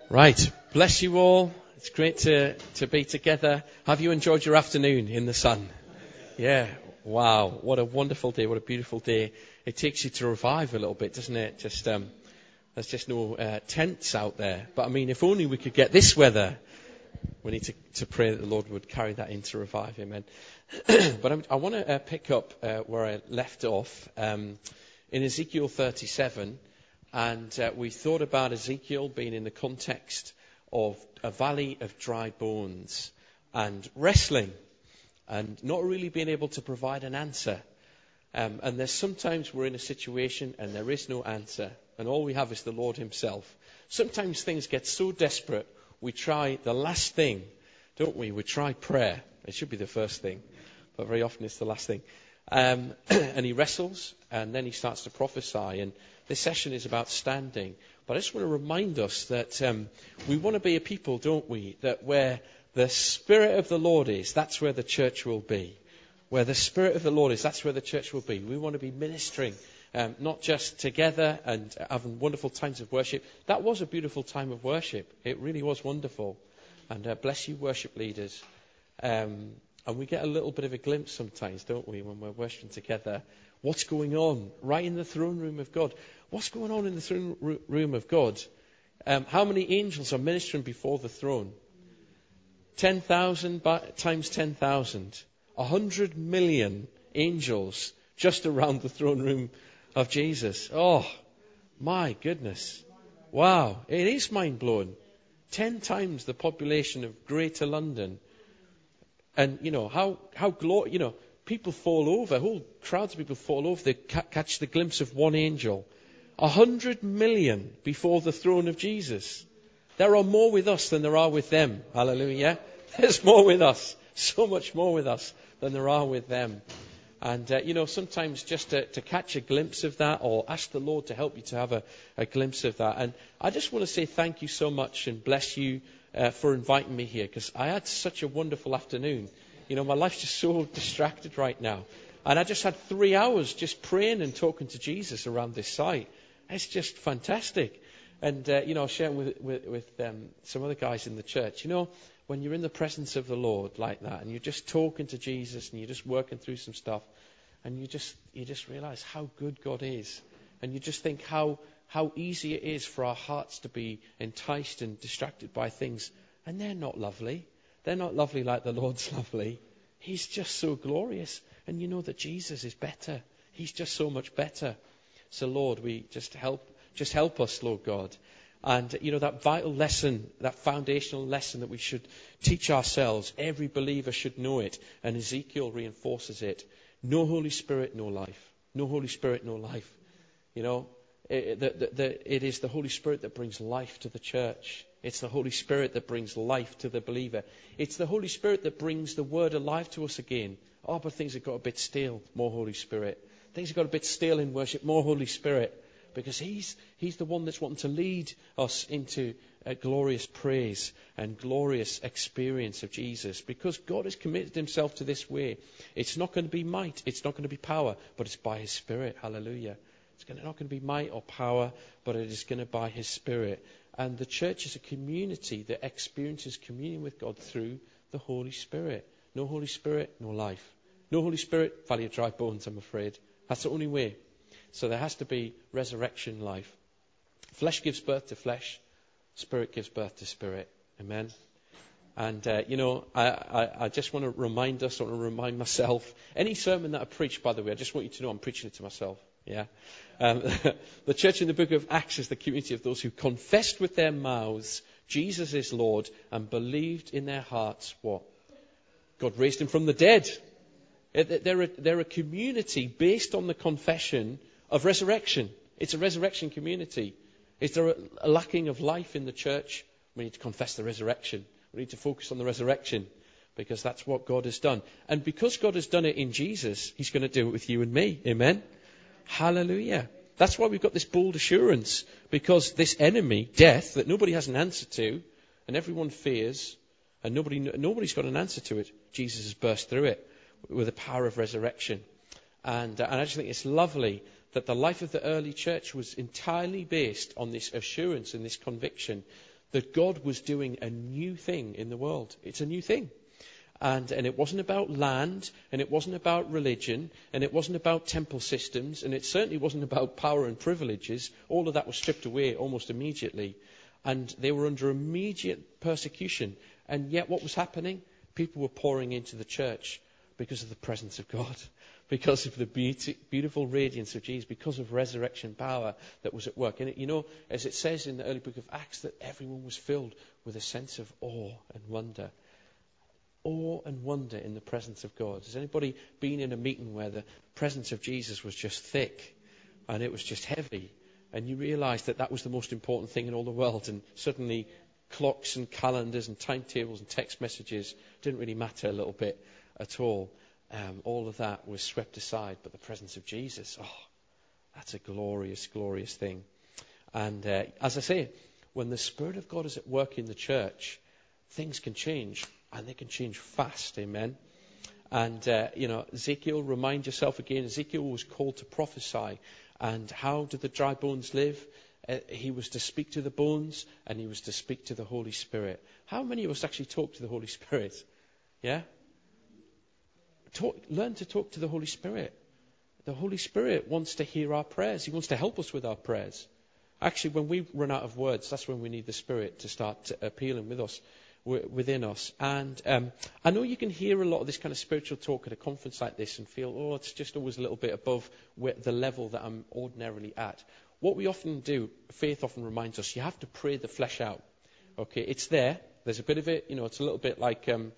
Right, bless you all. It's great to be together. Have you enjoyed your afternoon in the sun? Yeah, wow, what a wonderful day, what a beautiful day. It takes you to revive a little bit, doesn't it? There's just no tents out there. But I mean, if only we could get this weather. We need to pray that the Lord would carry that into revive, amen. But I want to pick up where I left off in Ezekiel 37. And we thought about Ezekiel being in the context of a valley of dry bones and wrestling and not really being able to provide an answer. And there's sometimes we're in a situation and there is no answer and all we have is the Lord himself. Sometimes things get so desperate we try the last thing, don't we? We try prayer. It should be the first thing, but very often it's the last thing. And he wrestles and then he starts to prophesy. And this session is about standing. But I just want to remind us that we want to be a people, don't we? That where the Spirit of the Lord is, that's where the church will be. Where the Spirit of the Lord is, that's where the church will be. We want to be ministering, not just together and having wonderful times of worship. That was a beautiful time of worship. It really was wonderful. And bless you, worship leaders. And we get a little bit of a glimpse sometimes, don't we, when we're worshiping together. What's going on right in the throne room of God? What's going on in the throne room of God? How many angels are ministering before the throne? 10,000 times 10,000. 100 million angels just around the throne room of Jesus. Oh, my goodness. Wow, it is mind-blowing. 10 times the population of Greater London. And, people fall over, whole crowds of people fall over, they catch the glimpse of one angel. 100 million before the throne of Jesus. There are more with us than there are with them. Hallelujah. There's more with us. So much more with us than there are with them. And, sometimes just to catch a glimpse of that or ask the Lord to help you to have a glimpse of that. And I just want to say thank you so much and bless you for inviting me here because I had such a wonderful afternoon. My life's just so distracted right now. And I just had 3 hours just praying and talking to Jesus around this site. It's just fantastic. And, I was sharing with some other guys in the church. When you're in the presence of the Lord like that and you're just talking to Jesus and you're just working through some stuff and you just realize how good God is. And you just think how easy it is for our hearts to be enticed and distracted by things. And they're not lovely. They're not lovely like the Lord's lovely. He's just so glorious. And you know that Jesus is better. He's just so much better. So Lord, we just help us, Lord God. And, that vital lesson, that foundational lesson that we should teach ourselves, every believer should know it. And Ezekiel reinforces it. No Holy Spirit, no life. No Holy Spirit, no life. It is the Holy Spirit that brings life to the church. It's the Holy Spirit that brings life to the believer. It's the Holy Spirit that brings the Word alive to us again. Oh, but things have got a bit stale. More Holy Spirit. Things have got a bit stale in worship. More Holy Spirit. Because He's the one that's wanting to lead us into a glorious praise and glorious experience of Jesus. Because God has committed Himself to this way. It's not going to be might. It's not going to be power. But it's by His Spirit. Hallelujah. It's not going to be might or power. But it is going to be by His Spirit. And the church is a community that experiences communion with God through the Holy Spirit. No Holy Spirit, no life. No Holy Spirit, valley of dry bones, I'm afraid. That's the only way. So there has to be resurrection life. Flesh gives birth to flesh. Spirit gives birth to spirit. Amen. And, I just want to remind us, I want to remind myself. Any sermon that I preach, by the way, I just want you to know I'm preaching it to myself. Yeah. The church in the book of Acts is the community of those who confessed with their mouths Jesus is Lord and believed in their hearts what? God raised Him from the dead. They're a community based on the confession of resurrection. It's a resurrection community. Is there a lacking of life in the church? We need to confess the resurrection. We need to focus on the resurrection because that's what God has done. And because God has done it in Jesus, He's going to do it with you and me. Amen. Hallelujah. That's why we've got this bold assurance, because this enemy, death, that nobody has an answer to, and everyone fears, and nobody's got an answer to it. Jesus has burst through it with the power of resurrection. And I just think it's lovely that the life of the early church was entirely based on this assurance and this conviction that God was doing a new thing in the world. It's a new thing. And it wasn't about land, and it wasn't about religion, and it wasn't about temple systems, and it certainly wasn't about power and privileges. All of that was stripped away almost immediately. And they were under immediate persecution. And yet what was happening? People were pouring into the church because of the presence of God, because of the beautiful radiance of Jesus, because of resurrection power that was at work. And as it says in the early book of Acts, that everyone was filled with a sense of awe and wonder. Awe and wonder in the presence of God. Has anybody been in a meeting where the presence of Jesus was just thick and it was just heavy, and you realised that that was the most important thing in all the world, and suddenly clocks and calendars and timetables and text messages didn't really matter a little bit at all. All of that was swept aside, but the presence of Jesus, that's a glorious, glorious thing. And as I say, when the Spirit of God is at work in the church, things can change, and they can change fast. Amen. And Ezekiel, remind yourself again, Ezekiel was called to prophesy. And how did the dry bones live? He was to speak to the bones, and he was to speak to the Holy Spirit. How many of us actually talk to the Holy Spirit? Yeah? Learn to talk to the Holy Spirit. The Holy Spirit wants to hear our prayers. He wants to help us with our prayers. Actually, when we run out of words, that's when we need the Spirit to start appealing within us. And I know you can hear a lot of this kind of spiritual talk at a conference like this and feel, it's just always a little bit above the level that I'm ordinarily at. What we often do, faith often reminds us, you have to pray the flesh out. Okay, it's there. There's a bit of it. It's a little bit like, do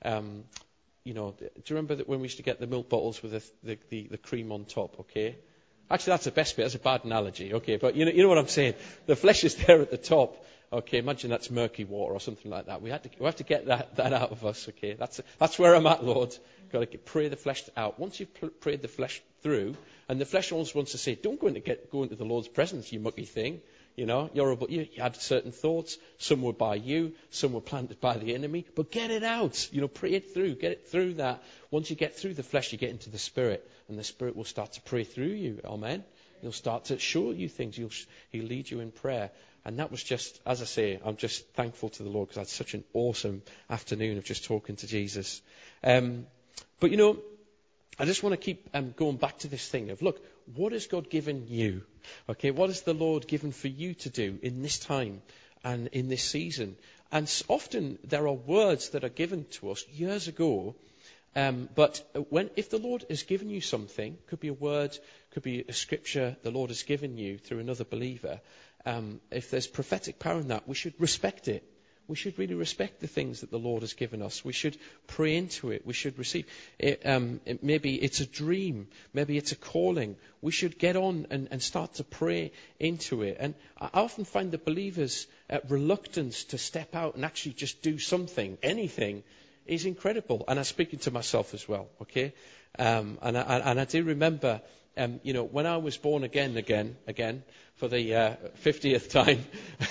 you remember that when we used to get the milk bottles with the cream on top? Okay. Actually, that's the best bit. That's a bad analogy. Okay, but you know what I'm saying. The flesh is there at the top. Okay, imagine that's murky water or something like that. We have to get that out of us. Okay, that's where I'm at, Lord. Got to pray the flesh out. Once you've prayed the flesh through, and the flesh always wants to say, "Don't go into the Lord's presence, you mucky thing." You had certain thoughts. Some were by you, some were planted by the enemy. But get it out. Pray it through. Get it through that. Once you get through the flesh, you get into the Spirit, and the Spirit will start to pray through you. Amen. He'll start to show you things. He'll lead you in prayer. And that was just, as I say, I'm just thankful to the Lord because I had such an awesome afternoon of just talking to Jesus. But I just want to keep going back to this thing of, look, what has God given you? Okay, what has the Lord given for you to do in this time and in this season? And often there are words that are given to us years ago. But if the Lord has given you something, could be a word, could be a scripture the Lord has given you through another believer. If there's prophetic power in that, we should respect it. We should really respect the things that the Lord has given us. We should pray into it. We should receive it. Maybe it's a dream. Maybe it's a calling. We should get on and start to pray into it. And I often find the believers' reluctance to step out and actually just do something, anything, is incredible. And I'm speaking to myself as well, okay? And I do remember, when I was born again, for the 50th time,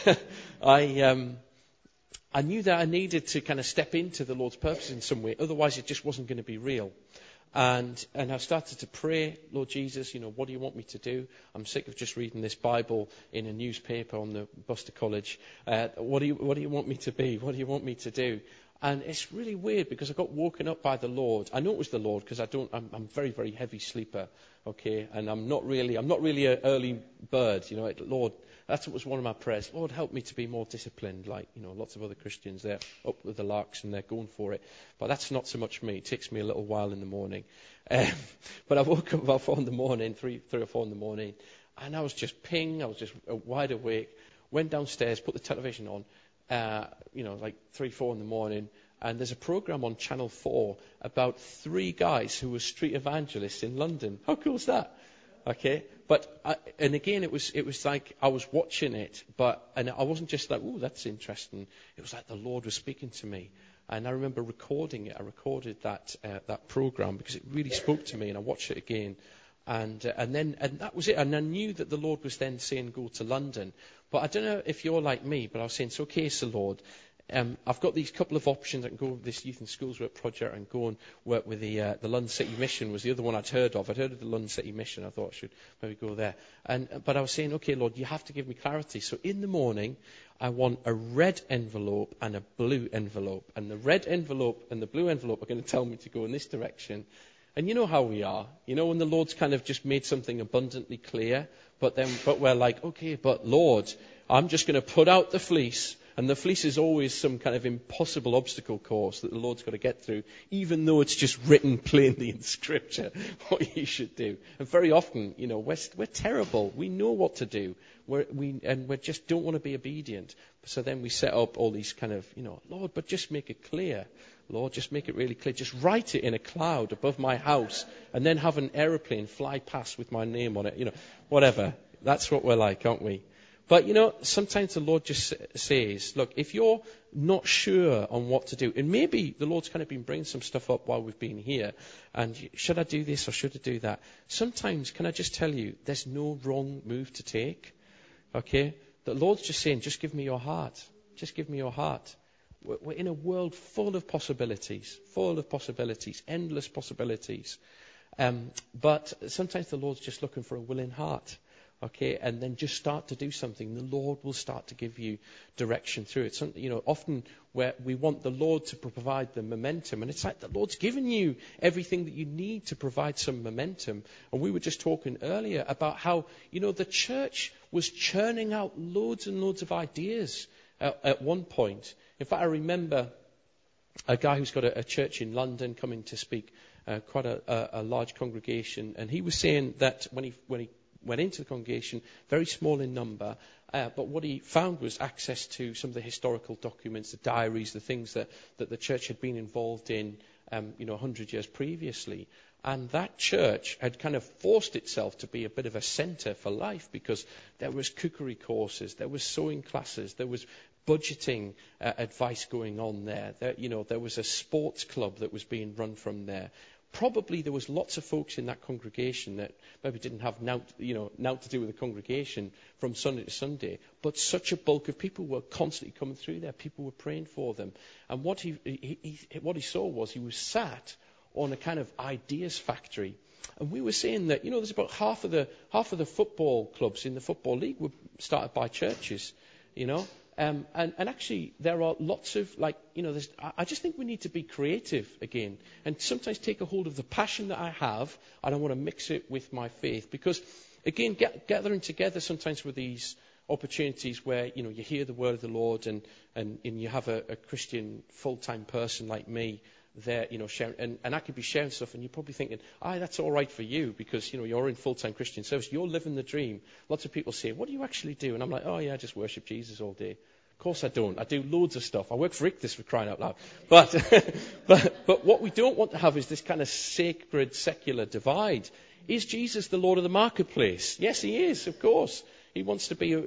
I knew that I needed to kind of step into the Lord's purpose in some way. Otherwise, it just wasn't going to be real. And I started to pray, Lord Jesus, what do you want me to do? I'm sick of just reading this Bible in a newspaper on the bus to college. What do you want me to be? What do you want me to do? And it's really weird because I got woken up by the Lord. I know it was the Lord because I'm a very, very heavy sleeper, okay? And I'm not really an early bird, Lord, that was one of my prayers. Lord, help me to be more disciplined, like, lots of other Christians, they're up with the larks and they're going for it. But that's not so much me. It takes me a little while in the morning. But I woke up about 4 in the morning, 3 or 4 in the morning, and I was just I was just wide awake, went downstairs, put the television on, like 3, 4 in the morning, and there's a program on Channel 4 about 3 guys who were street evangelists in London. How cool is that? Okay, and again, it was like I was watching it, and I wasn't just like, "Ooh, that's interesting." It was like the Lord was speaking to me, and I remember recording it. I recorded that program because it really spoke to me, and I watched it again. And that was it. And I knew that the Lord was then saying, go to London. But I don't know if you're like me, but I was saying, so okay, so Lord, I've got these couple of options. I can go with this Youth and Schools Work project and go and work with the London City Mission was the other one I'd heard of. I'd heard of the London City Mission. I thought I should maybe go there. But I was saying, okay, Lord, you have to give me clarity. So in the morning, I want a red envelope and a blue envelope. And the red envelope and the blue envelope are going to tell me to go in this direction. And you know how we are. You know when the Lord's kind of just made something abundantly clear, but we're like, okay, but Lord, I'm just going to put out the fleece. And the fleece is always some kind of impossible obstacle course that the Lord's got to get through, even though it's just written plainly in Scripture what you should do. And very often, you know, we're terrible. We know what to do. We just don't want to be obedient. So then we set up all these kind of, you know, Lord, but just make it clear. Lord, just make it really clear. Just write it in a cloud above my house and then have an aeroplane fly past with my name on it. You know, whatever. That's what we're like, aren't we? But, you know, sometimes the Lord just says, look, if you're not sure on what to do, and maybe the Lord's kind of been bringing some stuff up while we've been here, and should I do this or should I do that? Sometimes, can I just tell you, there's no wrong move to take, okay? The Lord's just saying, just give me your heart. Just give me your heart. We're in a world full of possibilities, endless possibilities. But sometimes the Lord's just looking for a willing heart. Okay, and then just start to do something. The Lord will start to give you direction through it. You know, often where we want the Lord to provide the momentum, and it's like the Lord's given you everything that you need to provide some momentum. And we were just talking earlier about how, you know, the church was churning out loads and loads of ideas at one point. In fact, I remember a guy who's got a church in London coming to speak, quite a large congregation, and he was saying that when he went into the congregation, very small in number, but what he found was access to some of the historical documents, the diaries, the things that the church had been involved in, 100 years previously. And that church had kind of forced itself to be a bit of a centre for life, because there was cookery courses, there was sewing classes, there was budgeting advice going on there. There was a sports club that was being run from there. Probably there was lots of folks in that congregation that maybe didn't have now to do with the congregation from Sunday to Sunday, but such a bulk of people were constantly coming through there. People were praying for them, and what he saw was he was sat on a kind of ideas factory. And we were saying that there's about half of the football clubs in the football league were started by churches, And actually, there are lots of, I just think we need to be creative again and sometimes take a hold of the passion that I have, and I want to mix it with my faith. Because, again, gathering together sometimes with these opportunities where, you hear the word of the Lord and you have a Christian full-time person like me there, sharing, and I could be sharing stuff, and you're probably thinking, that's all right for you because, you're in full-time Christian service. You're living the dream. Lots of people say, what do you actually do? And I'm like, I just worship Jesus all day. Of course I don't. I do loads of stuff. I work for Ictus, for crying out loud. But what we don't want to have is this kind of sacred, secular divide. Is Jesus the Lord of the marketplace? Yes, he is, of course. He wants to be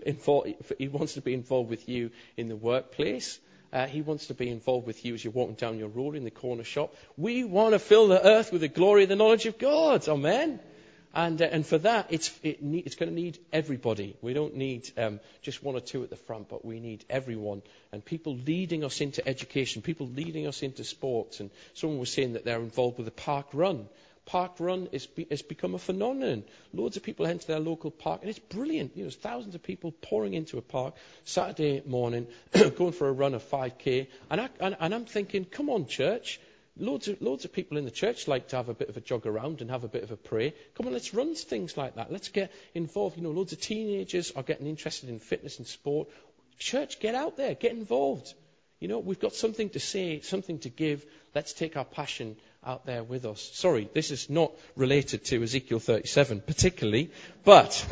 involved with you in the workplace. He wants to be involved with you as you're walking down your road in the corner shop. We want to fill the earth with the glory and the knowledge of God. Amen. And for that, it's going to need everybody. We don't need just one or two at the front, but we need everyone. And people leading us into education, people leading us into sports. And someone was saying that they're involved with the Park Run. Park Run has become a phenomenon. Loads of people head to their local park, and it's brilliant. There's thousands of people pouring into a park Saturday morning, going for a run of 5K. And I'm thinking, come on, church. Loads of people in the church like to have a bit of a jog around and have a bit of a pray. Come on, let's run things like that. Let's get involved. Loads of teenagers are getting interested in fitness and sport. Church, get out there, get involved. We've got something to say, something to give. Let's take our passion out there with us. Sorry, this is not related to Ezekiel 37 particularly, but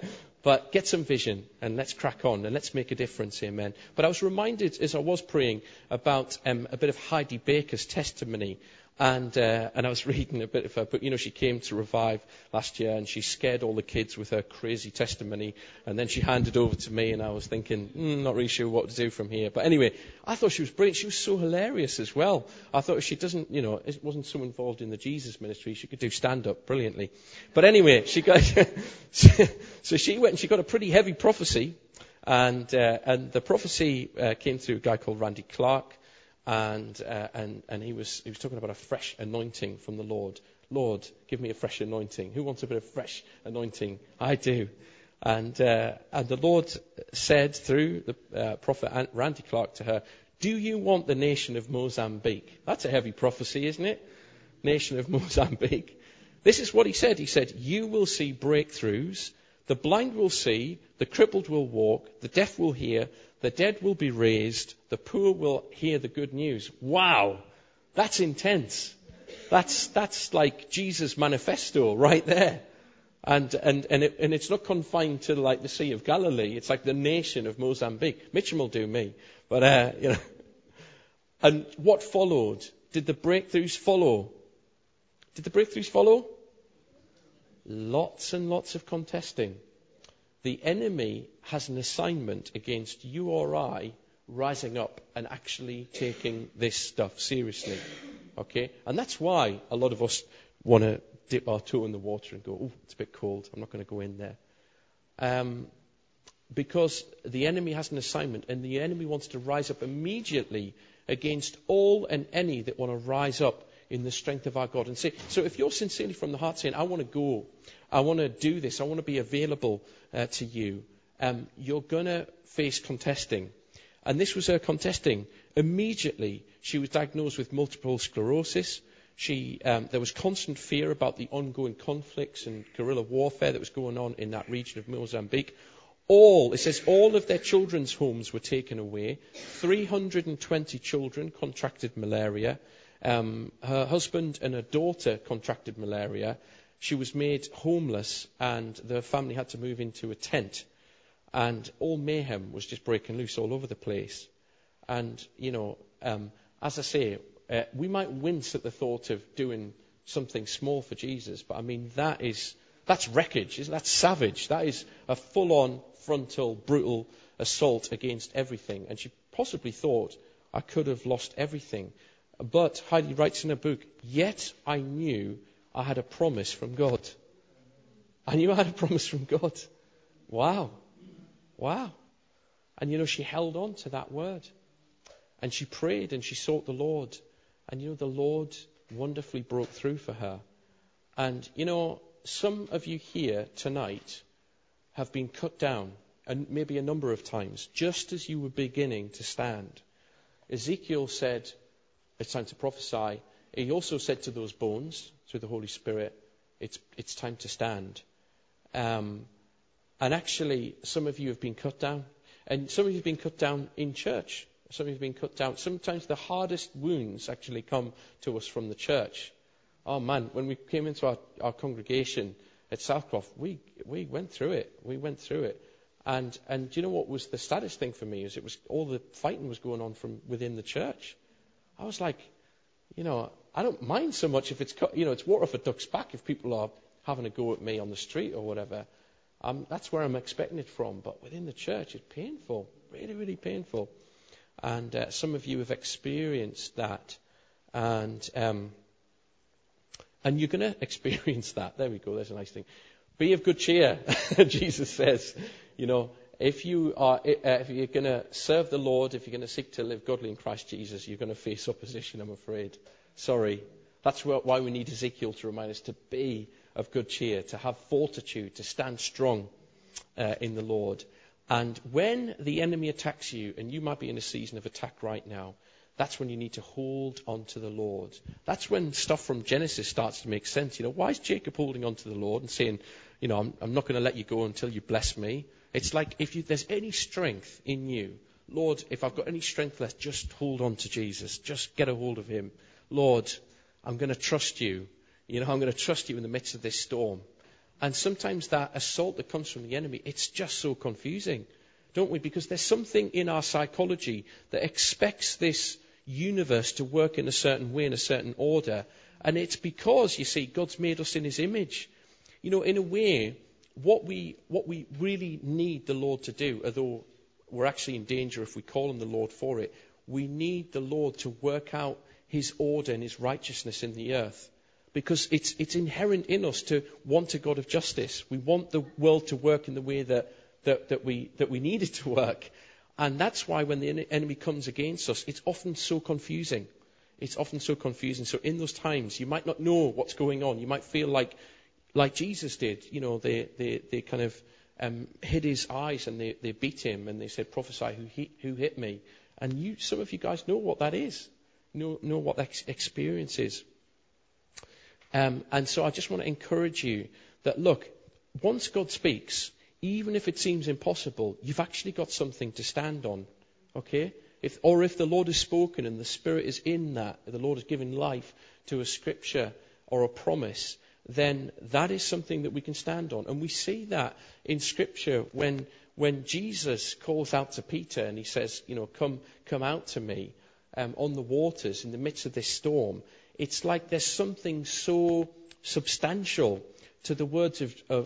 get some vision and let's crack on and let's make a difference. Amen. But I was reminded as I was praying about a bit of Heidi Baker's testimony. And I was reading a bit of her book. She came to Revive last year and she scared all the kids with her crazy testimony. And then she handed over to me and I was thinking, not really sure what to do from here. But anyway, I thought she was brilliant. She was so hilarious as well. I thought if she it wasn't so involved in the Jesus ministry, she could do stand-up brilliantly. But anyway, so she went and she got a pretty heavy prophecy. And the prophecy came through a guy called Randy Clark, and he was talking about a fresh anointing from the Lord. Lord, give me a fresh anointing. Who wants a bit of fresh anointing? I do. And the Lord said through the prophet Randy Clark to her, do you want the nation of Mozambique? That's a heavy prophecy, isn't it? Nation of Mozambique. This is what he said. He said, you will see breakthroughs. The blind will see, the crippled will walk, the deaf will hear, the dead will be raised, the poor will hear the good news. Wow, that's intense. That's like Jesus' manifesto right there. And it's not confined to like the Sea of Galilee. It's like the nation of Mozambique. Mitcham will do me. But, And what followed? Did the breakthroughs follow? Did the breakthroughs follow? Lots and lots of contesting. The enemy has an assignment against you or I rising up and actually taking this stuff seriously. Okay? And that's why a lot of us want to dip our toe in the water and go, oh, it's a bit cold. I'm not going to go in there. Because the enemy has an assignment, and the enemy wants to rise up immediately against all and any that want to rise up in the strength of our God and say, so if you're sincerely from the heart saying, I want to go, I want to do this, I want to be available to you, you're going to face contesting. And this was her contesting. Immediately, she was diagnosed with multiple sclerosis. There was constant fear about the ongoing conflicts and guerrilla warfare that was going on in that region of Mozambique. It says all of their children's homes were taken away. 320 children contracted malaria. Her husband and her daughter contracted malaria. She was made homeless, and the family had to move into a tent. And all mayhem was just breaking loose all over the place. And, as I say, we might wince at the thought of doing something small for Jesus, but I mean, that's wreckage, isn't that savage? That is a full-on, frontal, brutal assault against everything. And she possibly thought, I could have lost everything. But Heidi writes in her book, yet I knew I had a promise from God. I knew I had a promise from God. Wow. And she held on to that word. And she prayed and she sought the Lord. And the Lord wonderfully broke through for her. And some of you here tonight have been cut down, and maybe a number of times, just as you were beginning to stand. Ezekiel said, it's time to prophesy. He also said to those bones, through the Holy Spirit, it's time to stand. And actually, some of you have been cut down. And some of you have been cut down in church. Some of you have been cut down. Sometimes the hardest wounds actually come to us from the church. Oh man, when we came into our congregation at Southcroft, we went through it. We went through it. And do you know what was the saddest thing for me? Is it was all the fighting was going on from within the church. I was like, I don't mind so much if it's water off a duck's back if people are having a go at me on the street or whatever. That's where I'm expecting it from. But within the church, it's painful, really, really painful. And some of you have experienced that, and you're going to experience that. There we go. There's a nice thing. Be of good cheer, Jesus says. If you're going to serve the Lord, if you're going to seek to live godly in Christ Jesus, you're going to face opposition, I'm afraid. Sorry. That's why we need Ezekiel to remind us to be of good cheer, to have fortitude, to stand strong in the Lord. And when the enemy attacks you, and you might be in a season of attack right now, that's when you need to hold on to the Lord. That's when stuff from Genesis starts to make sense. Why is Jacob holding on to the Lord and saying, I'm not going to let you go until you bless me? It's like if there's any strength in you, Lord, if I've got any strength left, just hold on to Jesus. Just get a hold of him. Lord, I'm going to trust you. I'm going to trust you in the midst of this storm. And sometimes that assault that comes from the enemy, it's just so confusing, don't we? Because there's something in our psychology that expects this universe to work in a certain way, in a certain order. And it's because, you see, God's made us in his image. In a way, what we really need the Lord to do, although we're actually in danger if we call on the Lord for it, we need the Lord to work out his order and his righteousness in the earth. Because it's inherent in us to want a God of justice. We want the world to work in the way that that we needed to work. And that's why when the enemy comes against us, it's often so confusing. It's often so confusing. So in those times, you might not know what's going on. You might feel like Jesus did. You know, they kind of hid his eyes and they beat him and they said, prophesy, who hit me? And some of you guys know what that is. Know what that experience is. And so I just want to encourage you that, look, once God speaks, even if it seems impossible, you've actually got something to stand on. Okay? If the Lord has spoken and the Spirit is in that, the Lord has given life to a scripture or a promise, then that is something that we can stand on. And we see that in Scripture when Jesus calls out to Peter and he says, you know, come out to me on the waters in the midst of this storm. It's like there's something so substantial to the words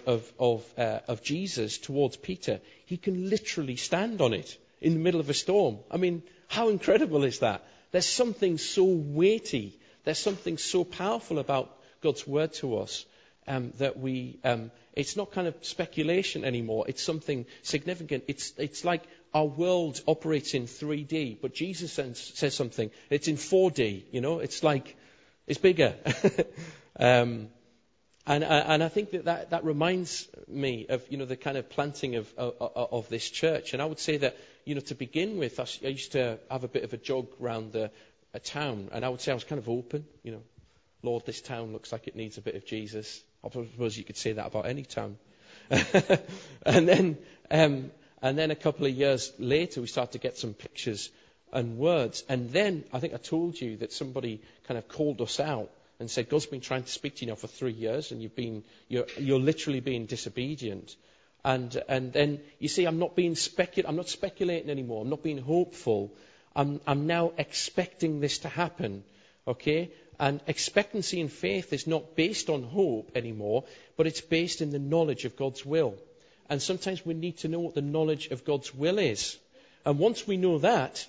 of Jesus towards Peter. He can literally stand on it in the middle of a storm. I mean, how incredible is that? There's something so weighty. There's something so powerful about God's word to us that it's not kind of speculation anymore. It's something significant. It's like our world operates in 3D, but Jesus says something. It's in 4D. You know, it's like it's bigger. And I think that reminds me of, you know, the kind of planting of this church. And I would say that, you know, to begin with, I used to have a bit of a jog around a town, and I would say I was kind of open, you know. Lord, this town looks like it needs a bit of Jesus. I suppose you could say that about any town. And then a couple of years later, we started to get some pictures and words. And then I think I told you that somebody kind of called us out and said, God's been trying to speak to you now for 3 years, and you're literally being disobedient. And then you see, I'm not speculating anymore. I'm not being hopeful. I'm now expecting this to happen. Okay? And expectancy and faith is not based on hope anymore, but it's based in the knowledge of God's will. And sometimes we need to know what the knowledge of God's will is. And once we know that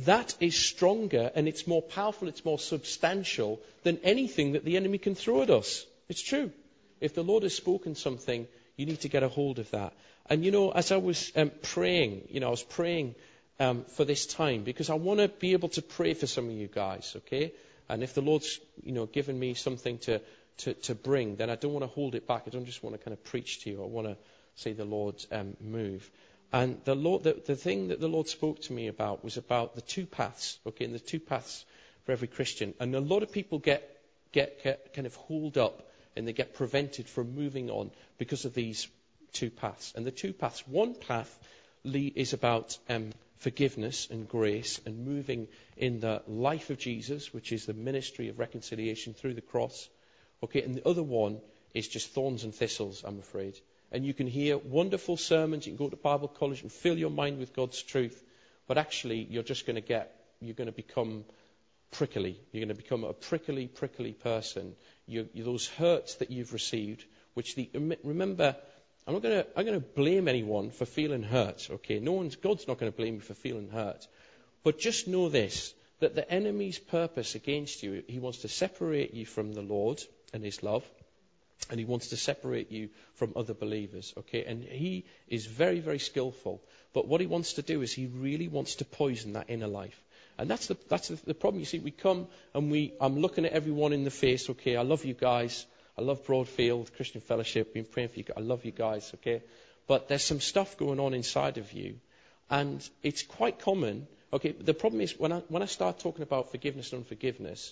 is stronger and it's more powerful, it's more substantial than anything that the enemy can throw at us. It's true. If the Lord has spoken something, you need to get a hold of that. And, you know, as I was praying, you know, I was praying for this time because I want to be able to pray for some of you guys, okay? And if the Lord's, you know, given me something to bring, then I don't want to hold it back. I don't just want to kind of preach to you. I want to see the Lord move. And the thing that the Lord spoke to me about was about the two paths, okay, and the two paths for every Christian. And a lot of people get kind of hauled up and they get prevented from moving on because of these two paths. And the two paths, one path is about forgiveness and grace and moving in the life of Jesus, which is the ministry of reconciliation through the cross. Okay, and the other one is just thorns and thistles, I'm afraid. And you can hear wonderful sermons, you can go to Bible college and fill your mind with God's truth, but actually you're going to become prickly. You're going to become a prickly person. Those hurts that you've received, remember, I'm not going to blame anyone for feeling hurt, okay? God's not going to blame you for feeling hurt. But just know this, that the enemy's purpose against you, he wants to separate you from the Lord and his love, and he wants to separate you from other believers, okay? And he is very, very skillful. But what he wants to do is he really wants to poison that inner life. And that's the problem. You see, we come and I'm looking at everyone in the face, okay? I love you guys. I love Broadfield Christian Fellowship. Been praying for you. I love you guys, okay? But there's some stuff going on inside of you, and it's quite common. Okay, the problem is when I start talking about forgiveness and unforgiveness,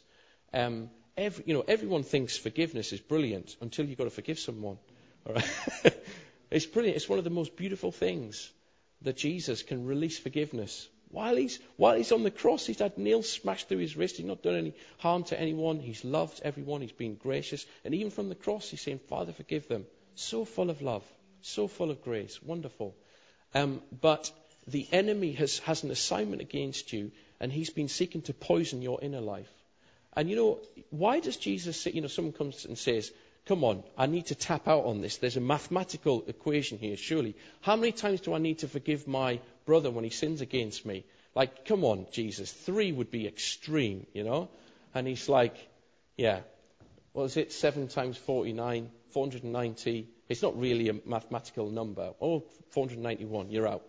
everyone thinks forgiveness is brilliant until you've got to forgive someone. All right? It's brilliant. It's one of the most beautiful things that Jesus can release forgiveness. While he's on the cross, he's had nails smashed through his wrist. He's not done any harm to anyone. He's loved everyone. He's been gracious. And even from the cross, he's saying, Father, forgive them. So full of love. So full of grace. Wonderful. But the enemy has an assignment against you, and he's been seeking to poison your inner life. And, you know, why does Jesus say, you know, someone comes and says, come on, I need to tap out on this. There's a mathematical equation here, surely. How many times do I need to forgive my brother when he sins against me? Like, come on, Jesus, 3 would be extreme, you know? And he's like, yeah, what is it, 7 times 49, 490, It's not really a mathematical number. Oh, 491, you're out.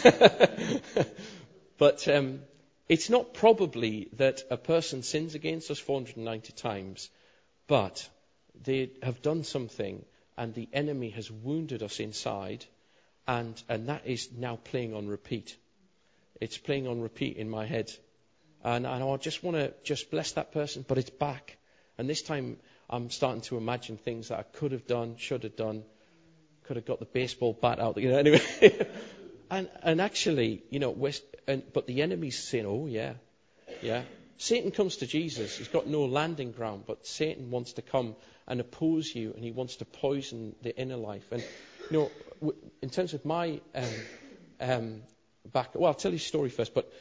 But it's not probably that a person sins against us 490 times, but they have done something and the enemy has wounded us inside, and that is now playing on repeat. It's playing on repeat in my head. And I just want to just bless that person, but it's back. And this time I'm starting to imagine things that I could have done, should have done, could have got the baseball bat out. Anyway. and actually, but the enemy's saying, oh, yeah. Satan comes to Jesus. He's got no landing ground, but Satan wants to come and oppose you, and he wants to poison the inner life. And, in terms of my I'll tell you a story first, but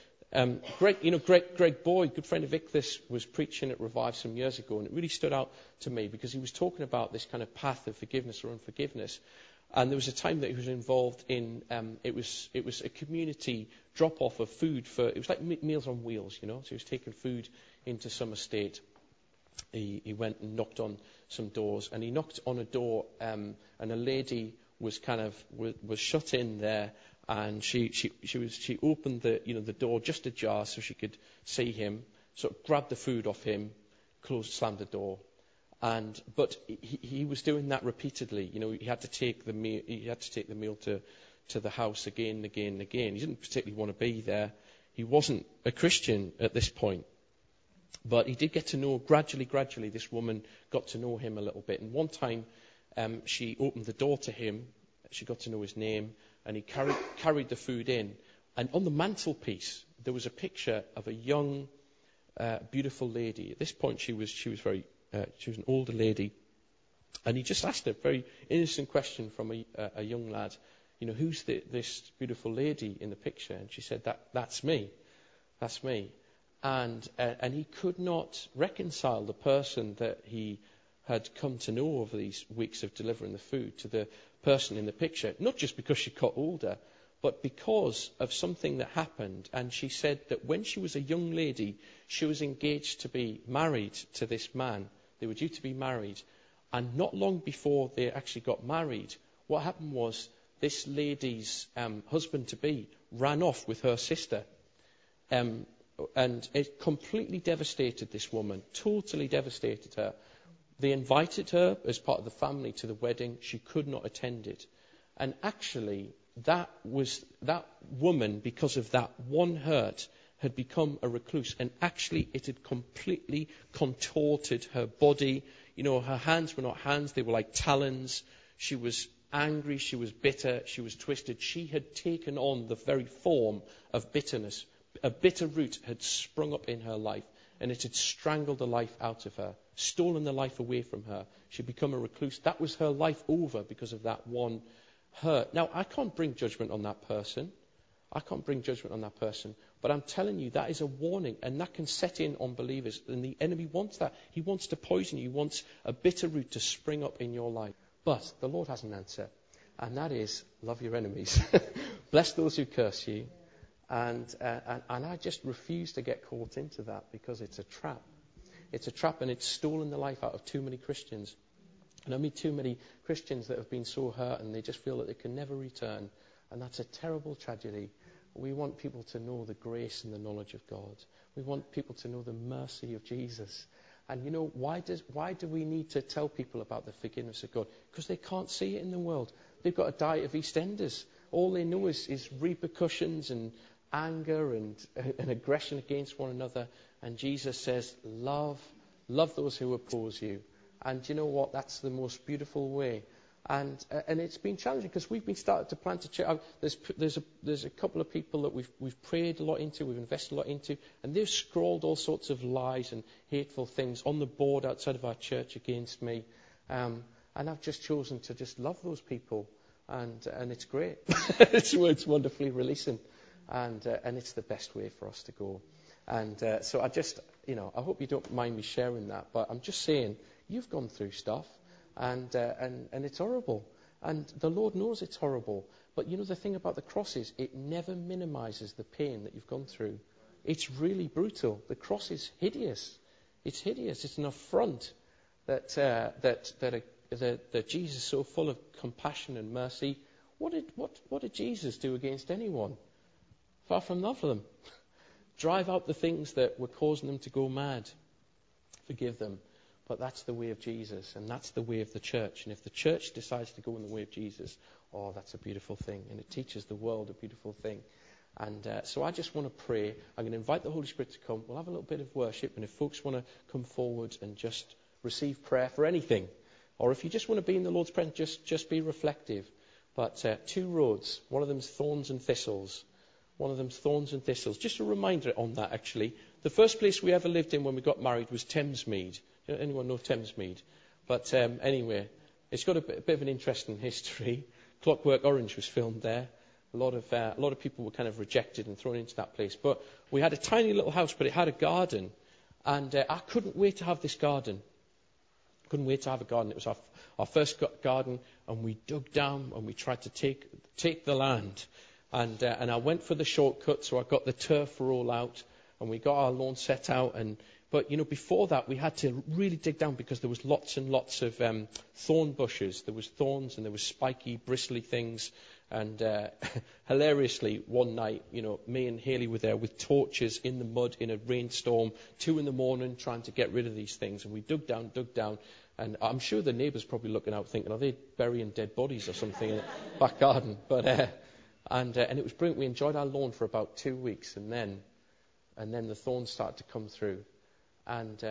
Greg Boyd, good friend of Ichthus, was preaching at Revive some years ago, and it really stood out to me because he was talking about this kind of path of forgiveness or unforgiveness. And there was a time that he was involved in, it was a community drop-off of food it was like Meals on Wheels, so he was taking food into some estate. He went and knocked on some doors, and he knocked on a door, and a lady was was shut in there, and she opened the door just ajar so she could see him, sort of grabbed the food off him, slammed the door. But he was doing that repeatedly. He had to take the meal to the house again and again and again. He didn't particularly want to be there. He wasn't a Christian at this point. But he did get to know, gradually, this woman got to know him a little bit. And one time, she opened the door to him. She got to know his name, and he carried the food in. And on the mantelpiece, there was a picture of a young, beautiful lady. At this point, she was an older lady. And he just asked her a very innocent question from a young lad. Who's this beautiful lady in the picture? And she said, that's me. That's me. And he could not reconcile the person that he had come to know over these weeks of delivering the food to the person in the picture, not just because she got older, but because of something that happened. And she said that when she was a young lady, she was engaged to be married to this man. They were due to be married. And not long before they actually got married, what happened was this lady's husband-to-be ran off with her sister. And it completely devastated this woman, totally devastated her. They invited her as part of the family to the wedding. She could not attend it. And actually, that woman, because of that one hurt, had become a recluse. And actually, it had completely contorted her body. Her hands were not hands, they were like talons. She was angry, she was bitter, she was twisted. She had taken on the very form of bitterness. A bitter root had sprung up in her life, and it had strangled the life out of her, stolen the life away from her. She'd become a recluse. That was her life over because of that one hurt. Now, I can't bring judgment on that person. But I'm telling you, that is a warning, and that can set in on believers. And the enemy wants that. He wants to poison you. He wants a bitter root to spring up in your life. But the Lord has an answer, and that is love your enemies. Bless those who curse you. And I just refuse to get caught into that because it's a trap. It's a trap, and it's stolen the life out of too many Christians. And I meet too many Christians that have been so hurt, and they just feel that they can never return. And that's a terrible tragedy. We want people to know the grace and the knowledge of God. We want people to know the mercy of Jesus. And why do we need to tell people about the forgiveness of God? Because they can't see it in the world. They've got a diet of EastEnders. All they know is repercussions and anger and aggression against one another. And Jesus says, love those who oppose you. And you know what? That's the most beautiful way. And it's been challenging because we've been starting to plant a church. There's a couple of people that we've prayed a lot into, we've invested a lot into, and they've scrawled all sorts of lies and hateful things on the board outside of our church against me. And I've just chosen to just love those people, and it's great. It's wonderfully releasing, and it's the best way for us to go. And so I just, I hope you don't mind me sharing that, but I'm just saying, you've gone through stuff. And it's horrible. And the Lord knows it's horrible. But the thing about the cross is it never minimizes the pain that you've gone through. It's really brutal. The cross is hideous. It's hideous. It's an affront that that Jesus is so full of compassion and mercy. What did Jesus do against anyone? Far from none of them. Drive out the things that were causing them to go mad. Forgive them. But that's the way of Jesus, and that's the way of the church. And if the church decides to go in the way of Jesus, that's a beautiful thing. And it teaches the world a beautiful thing. And so I just want to pray. I'm going to invite the Holy Spirit to come. We'll have a little bit of worship. And if folks want to come forward and just receive prayer for anything, or if you just want to be in the Lord's presence, just be reflective. But 2 roads. One of them's thorns and thistles. One of them's thorns and thistles. Just a reminder on that, actually. The first place we ever lived in when we got married was Thamesmead. Anyone know Thamesmead? But anyway, it's got a bit of an interesting history. Clockwork Orange was filmed there. A lot of people were kind of rejected and thrown into that place. But we had a tiny little house, but it had a garden. And I couldn't wait to have this garden. Couldn't wait to have a garden. It was our first garden, and we dug down and we tried to take the land. And I went for the shortcut, so I got the turf roll out, and we got our lawn set out. But before that, we had to really dig down because there was lots and lots of thorn bushes. There was thorns and there was spiky, bristly things. And hilariously, one night, me and Haley were there with torches in the mud in a rainstorm, 2 a.m, trying to get rid of these things. And we dug down. And I'm sure the neighbours probably looking out thinking, are they burying dead bodies or something in the back garden? But and it was brilliant. We enjoyed our lawn for about 2 weeks, and then the thorns started to come through. And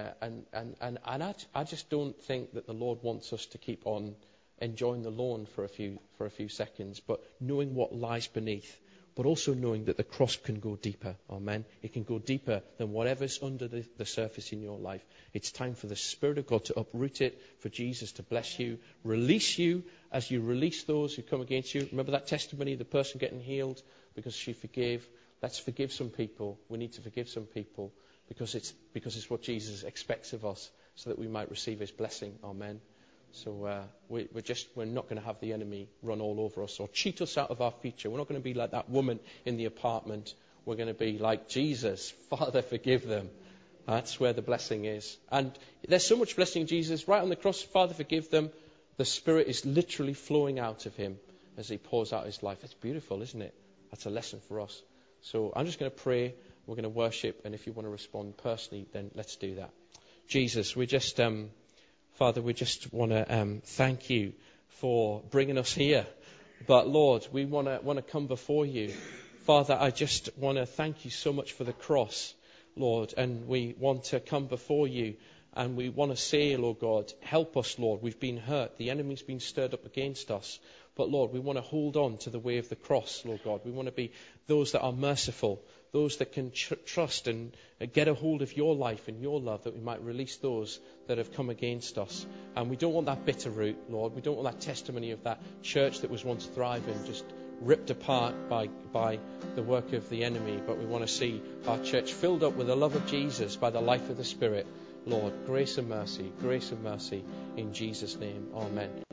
I just don't think that the Lord wants us to keep on enjoying the lawn for a few seconds, but knowing what lies beneath, but also knowing that the cross can go deeper. Amen. It can go deeper than whatever's under the surface in your life. It's time for the Spirit of God to uproot it, for Jesus to bless you, release you as you release those who come against you. Remember that testimony, the person getting healed because she forgave. Let's forgive some people. We need to forgive some people because it's what Jesus expects of us, so that we might receive his blessing. Amen. So we're not going to have the enemy run all over us or cheat us out of our future. We're not going to be like that woman in the apartment. We're going to be like Jesus. Father, forgive them. That's where the blessing is. And there's so much blessing in Jesus. Right on the cross, Father, forgive them. The Spirit is literally flowing out of him as he pours out his life. It's beautiful, isn't it? That's a lesson for us. So I'm just going to pray. We're going to worship. And if you want to respond personally, then let's do that. Jesus, Father, we just want to thank you for bringing us here. But Lord, we want to come before you. Father, I just want to thank you so much for the cross, Lord. And we want to come before you. And we want to say, Lord God, help us, Lord. We've been hurt. The enemy's been stirred up against us. But Lord, we want to hold on to the way of the cross, Lord God. We want to be those that are merciful, those that can trust and get a hold of your life and your love, that we might release those that have come against us. And we don't want that bitter root, Lord. We don't want that testimony of that church that was once thriving, just ripped apart by the work of the enemy. But we want to see our church filled up with the love of Jesus by the life of the Spirit. Lord, grace and mercy in Jesus' name. Amen.